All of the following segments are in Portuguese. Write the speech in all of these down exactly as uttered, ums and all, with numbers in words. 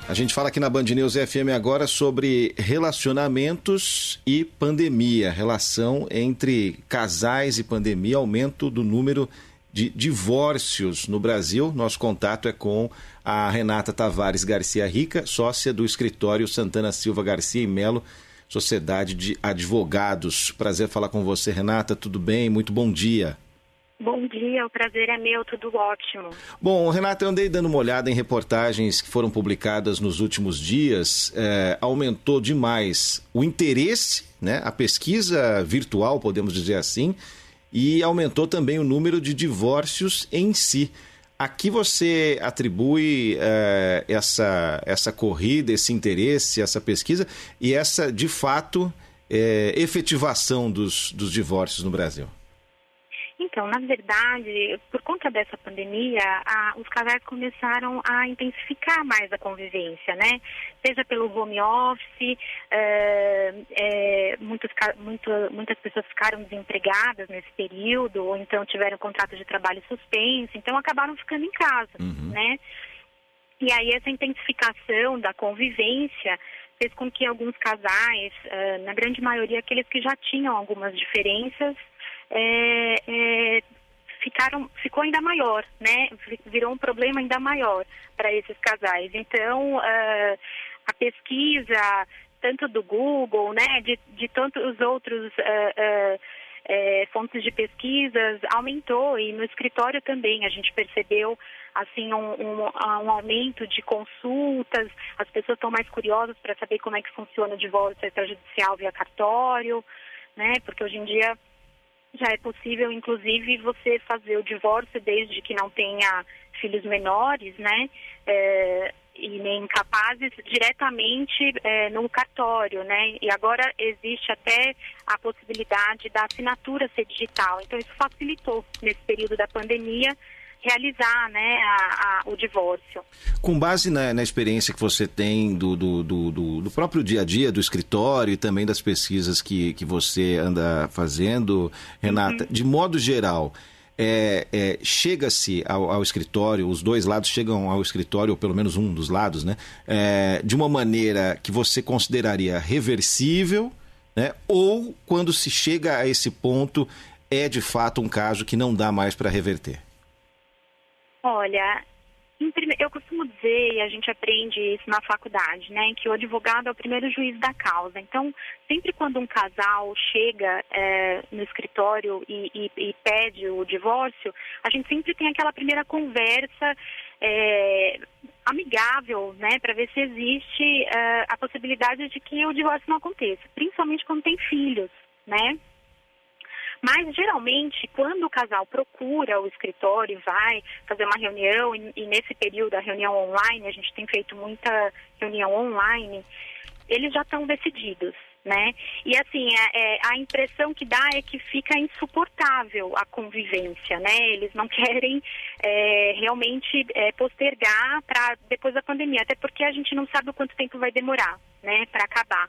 A gente fala aqui na Band News F M agora sobre relacionamentos e pandemia, relação entre casais e pandemia, aumento do número de divórcios no Brasil. Nosso contato é com a Renata Tavares Garcia Rica, sócia do escritório Santana Silva Garcia e Melo, Sociedade de Advogados. Prazer falar com você, Renata, tudo bem? Muito bom dia. Bom dia, o prazer é meu, tudo ótimo. Bom, Renata, eu andei dando uma olhada em reportagens que foram publicadas nos últimos dias. É, aumentou demais o interesse, né, a pesquisa virtual, podemos dizer assim, e aumentou também o número de divórcios em si. A que você atribui é, essa, essa corrida, esse interesse, essa pesquisa e essa, de fato, é, efetivação dos, dos divórcios no Brasil? Então, na verdade, por conta dessa pandemia, a, os casais começaram a intensificar mais a convivência, né? Seja pelo home office, é, é, muitos, muito, muitas pessoas ficaram desempregadas nesse período, ou então tiveram contrato de trabalho suspenso, então acabaram ficando em casa, uhum. né? E aí essa intensificação da convivência fez com que alguns casais, uh, na grande maioria aqueles que já tinham algumas diferenças, É, é, ficaram, ficou ainda maior, né? Virou um problema ainda maior para esses casais. Então, uh, a pesquisa, tanto do Google, né, de, de tantos outros uh, uh, uh, fontes de pesquisas, aumentou. E no escritório também a gente percebeu assim um, um, um aumento de consultas. As pessoas estão mais curiosas para saber como é que funciona o divórcio extrajudicial via cartório, né? Porque hoje em dia já é possível, inclusive, você fazer o divórcio desde que não tenha filhos menores, né, é, e nem incapazes, diretamente é, no cartório, né, e agora existe até a possibilidade da assinatura ser digital. Então, isso facilitou, nesse período da pandemia, realizar, né, a, a, o divórcio. Com base na, na experiência que você tem do, do, do, do próprio dia a dia, do escritório e também das pesquisas que, que você anda fazendo, Renata, uhum. de modo geral, é, é, chega-se ao, ao escritório, os dois lados chegam ao escritório, ou pelo menos um dos lados, né, é, de uma maneira que você consideraria reversível, né, ou quando se chega a esse ponto, é de fato um caso que não dá mais para reverter? Olha, eu costumo dizer, e a gente aprende isso na faculdade, né, que o advogado é o primeiro juiz da causa. Então, sempre quando um casal chega é, no escritório e, e, e pede o divórcio, a gente sempre tem aquela primeira conversa é, amigável, né, para ver se existe é, a possibilidade de que o divórcio não aconteça, principalmente quando tem filhos, né? Mas, geralmente, quando o casal procura o escritório, vai fazer uma reunião, e, e nesse período a reunião online, a gente tem feito muita reunião online, eles já estão decididos, né? E, assim, a, é, a impressão que dá é que fica insuportável a convivência, né? Eles não querem é, realmente é, postergar para depois da pandemia, até porque a gente não sabe o quanto tempo vai demorar, né, para acabar.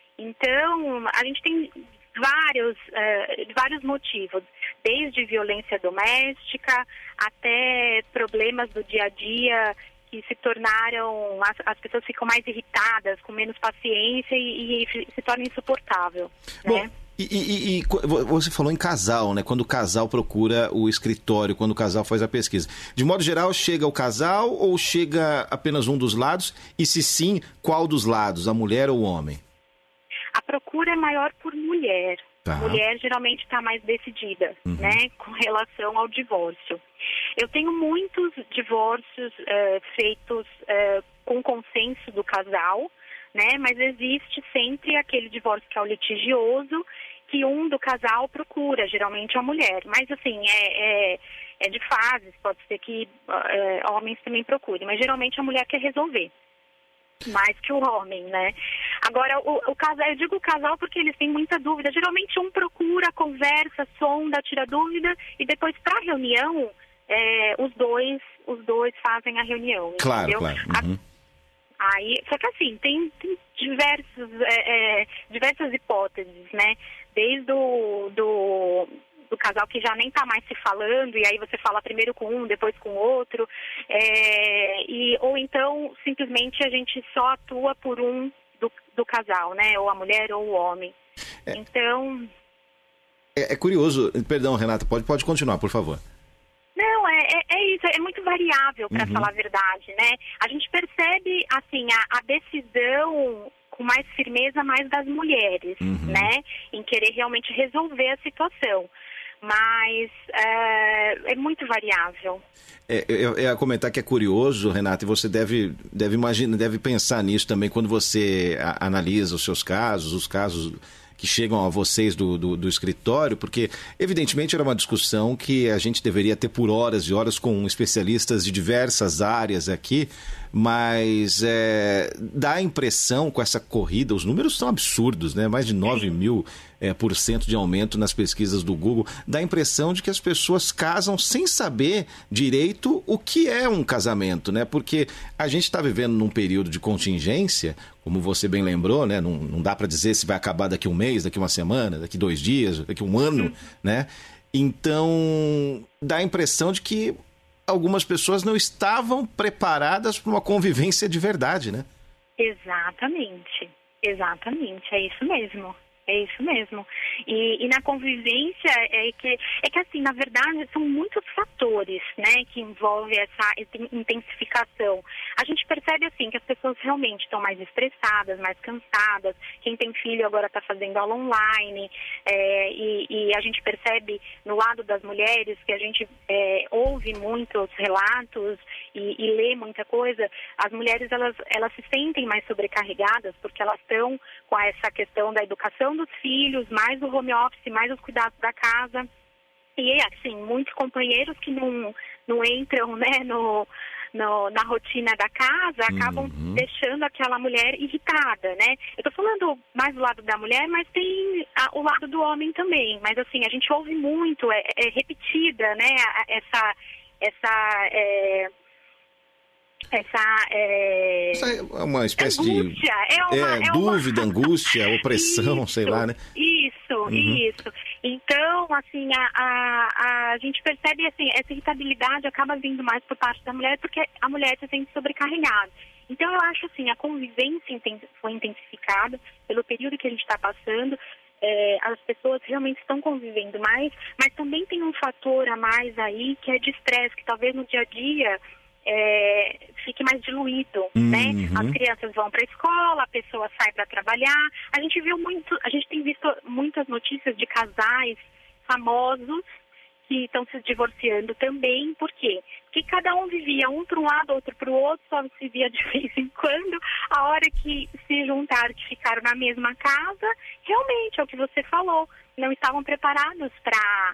Então, a gente tem vários, uh, vários motivos, desde violência doméstica até problemas do dia a dia que se tornaram, as, as pessoas ficam mais irritadas, com menos paciência e, e se torna insuportável, Bom, né? E, e, e você falou em casal, né? Quando o casal procura o escritório, quando o casal faz a pesquisa. De modo geral, chega o casal ou chega apenas um dos lados? E se sim, qual dos lados, a mulher ou o homem? A procura é maior por mulher. Tá. A mulher geralmente está mais decidida, uhum. né, com relação ao divórcio. Eu tenho muitos divórcios uh, feitos uh, com consenso do casal, né, mas existe sempre aquele divórcio que é o litigioso, que um do casal procura, geralmente a mulher. Mas, assim, é, é, é de fases, pode ser que uh, homens também procurem, mas geralmente a mulher quer resolver. Mais que o homem, né? Agora, o, o casal, eu digo o casal porque eles têm muita dúvida. Geralmente um procura, conversa, sonda, tira dúvida e depois para a reunião, é, os dois os dois fazem a reunião. Claro, entendeu? claro. Uhum. A, aí, só que assim, tem, tem diversos, é, é, diversas hipóteses, né? Desde o do, do casal que já nem está mais se falando, e aí você fala primeiro com um, depois com o outro, é, e, ou então simplesmente a gente só atua por um do, do casal, né? Ou a mulher ou o homem. É, então... É, é curioso, perdão, Renata, pode, pode continuar, por favor. Não, é, é, é isso, é muito variável, para uhum. falar a verdade, né? A gente percebe, assim, a, a decisão com mais firmeza mais das mulheres, uhum. né? Em querer realmente resolver a situação. Mas é, é muito variável. É, eu, eu ia comentar que é curioso, Renata, e você deve, deve, imaginar, deve pensar nisso também quando você a, analisa os seus casos, os casos que chegam a vocês do, do, do escritório, porque evidentemente era uma discussão que a gente deveria ter por horas e horas com especialistas de diversas áreas aqui, mas é, dá a impressão com essa corrida, os números são absurdos, né? Mais de nove mil é, por cento de aumento nas pesquisas do Google, dá a impressão de que as pessoas casam sem saber direito o que é um casamento, né? Porque a gente está vivendo num período de contingência, como você bem lembrou, né? Não, não dá para dizer se vai acabar daqui um mês, daqui uma semana, daqui dois dias, daqui um ano, né? Então, dá a impressão de que algumas pessoas não estavam preparadas para uma convivência de verdade, né? Exatamente, exatamente, é isso mesmo. É isso mesmo. E, e na convivência, é que, é que assim, na verdade, são muitos fatores, né, que envolvem essa intensificação. A gente percebe, assim, que as pessoas realmente estão mais estressadas, mais cansadas. Quem tem filho agora está fazendo aula online. É, e, e a gente percebe no lado das mulheres que a gente é, ouve muitos relatos e, e lê muita coisa. As mulheres, elas, elas se sentem mais sobrecarregadas porque elas estão com essa questão da educação dos filhos, mais o home office, mais os cuidados da casa. E, assim, muitos companheiros que não, não entram, né, no, no, na rotina da casa, acabam uhum. deixando aquela mulher irritada, né? Eu tô falando mais do lado da mulher, mas tem a, o lado do homem também. Mas, assim, a gente ouve muito, é, é repetida, né, essa... essa é, Essa é... Essa é uma espécie angústia, de é uma, é, é dúvida, uma... angústia, opressão, isso, sei lá, né? Isso, uhum. isso. Então, assim, a, a, a gente percebe, assim, essa irritabilidade acaba vindo mais por parte da mulher porque a mulher se sente sobrecarregada. Então, eu acho, assim, a convivência foi intensificada pelo período que a gente está passando. É, as pessoas realmente estão convivendo mais, mas também tem um fator a mais aí que é de estresse, que talvez no dia a dia... É, fique mais diluído, uhum. né? As crianças vão para a escola, a pessoa sai para trabalhar. A gente viu muito, a gente tem visto muitas notícias de casais famosos que estão se divorciando também. Por quê? Porque cada um vivia um para um lado, outro para o outro, só se via de vez em quando. A hora que se juntaram, que ficaram na mesma casa, realmente é o que você falou, não estavam preparados para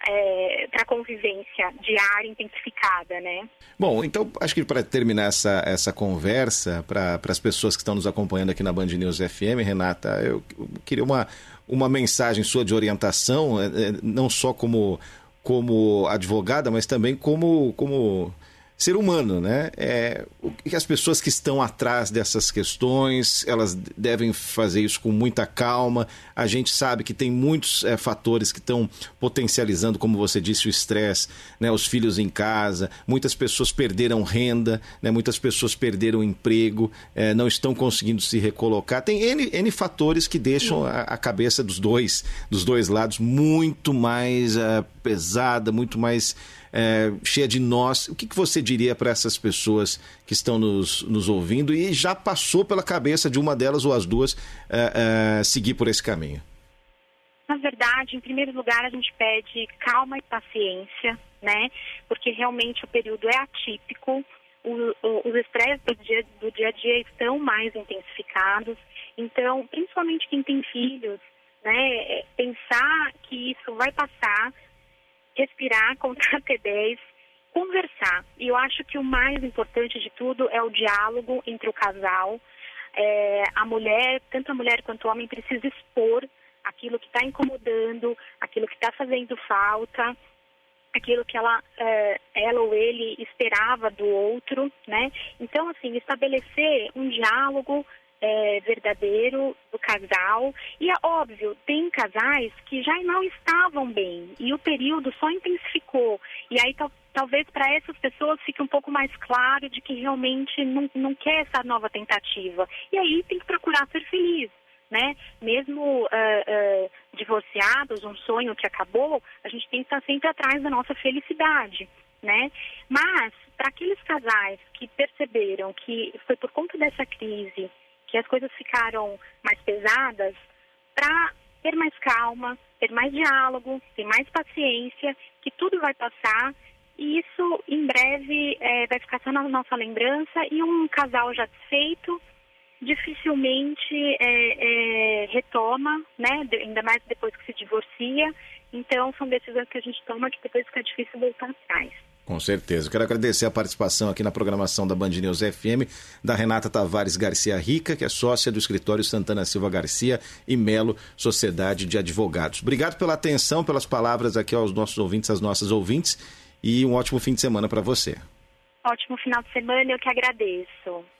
É, para convivência diária intensificada, né? Bom, então acho que para terminar essa, essa conversa, para as pessoas que estão nos acompanhando aqui na Band News F M, Renata, eu, eu queria uma, uma mensagem sua de orientação, é, não só como, como advogada, mas também como... como... ser humano, né? É, o que as pessoas que estão atrás dessas questões, elas devem fazer isso com muita calma. A gente sabe que tem muitos é, fatores que estão potencializando, como você disse, o estresse, né? Os filhos em casa, muitas pessoas perderam renda, né? Muitas pessoas perderam emprego, é, não estão conseguindo se recolocar. Tem N, N fatores que deixam a, a cabeça dos dois, dos dois lados muito mais é, pesada, muito mais... É, cheia de nós. O que, que você diria para essas pessoas que estão nos, nos ouvindo e já passou pela cabeça de uma delas ou as duas é, é, seguir por esse caminho? Na verdade, em primeiro lugar, a gente pede calma e paciência, né? Porque realmente o período é atípico, o, o, os estresses do dia, do dia a dia estão mais intensificados. Então, principalmente quem tem filhos, né? Pensar que isso vai passar, respirar, contar até dez, conversar. E eu acho que o mais importante de tudo é o diálogo entre o casal. É, a mulher, tanto a mulher quanto o homem, precisa expor aquilo que está incomodando, aquilo que está fazendo falta, aquilo que ela, é, ela ou ele esperava do outro, né? Então, assim, estabelecer um diálogo é, verdadeiro do casal. E é óbvio, tem casais que já não estavam bem e o período só intensificou. E aí tal, talvez para essas pessoas fique um pouco mais claro de que realmente não, não quer essa nova tentativa. E aí tem que procurar ser feliz, né? Mesmo uh, uh, divorciados, um sonho que acabou, a gente tem que estar sempre atrás da nossa felicidade, né? Mas para aqueles casais que perceberam que foi por conta dessa crise que as coisas ficaram mais pesadas, para ter mais calma, ter mais diálogo, ter mais paciência, que tudo vai passar e isso em breve é, vai ficar só na nossa lembrança e um casal já desfeito dificilmente é, é, retoma, né? Ainda mais depois que se divorcia. Então são decisões que a gente toma que depois fica difícil voltar atrás. Com certeza. Quero agradecer a participação aqui na programação da Band News F M da Renata Tavares Garcia Rica, que é sócia do escritório Santana Silva Garcia e Melo, Sociedade de Advogados. Obrigado pela atenção, pelas palavras aqui aos nossos ouvintes, às nossas ouvintes, e um ótimo fim de semana para você. Ótimo final de semana, eu que agradeço.